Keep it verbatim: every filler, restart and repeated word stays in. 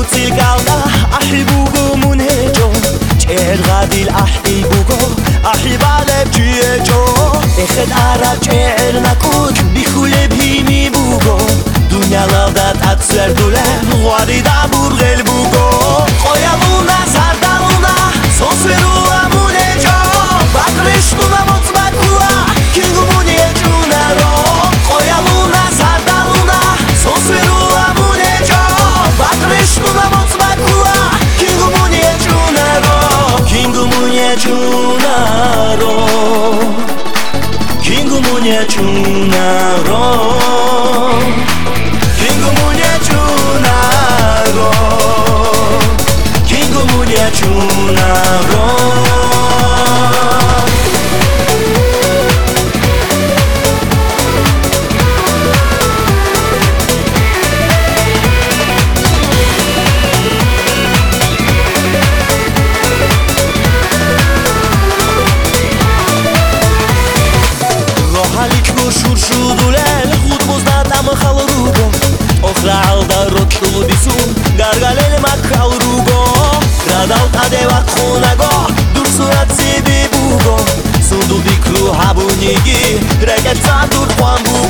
Tzil galda ahi bugo munejo Cher gadil ahi bugo ahi baleb chiejo Echet arab cher nakut bikhuleb himi bugo Dunya lavdat atser dule Gwarida burgel bugo Qoyaluna sardaluna Sosverua munejo Bakrishuna motzbakua Kingu munejo naro Qoyaluna sardaluna Sosverua munejo Bakrishuna motzbakua Kingu munejo naro Kingu munejo naro Kingu munejo naro Kingu munejo naro Kingu munejo naro Shurshudulel khud muzdadam khalrugo Okhral darot lubisun gargalel makhalrugo Radal adeva khunago dur surat sibi bugo Sundu bikru habunigi reket sadur pambu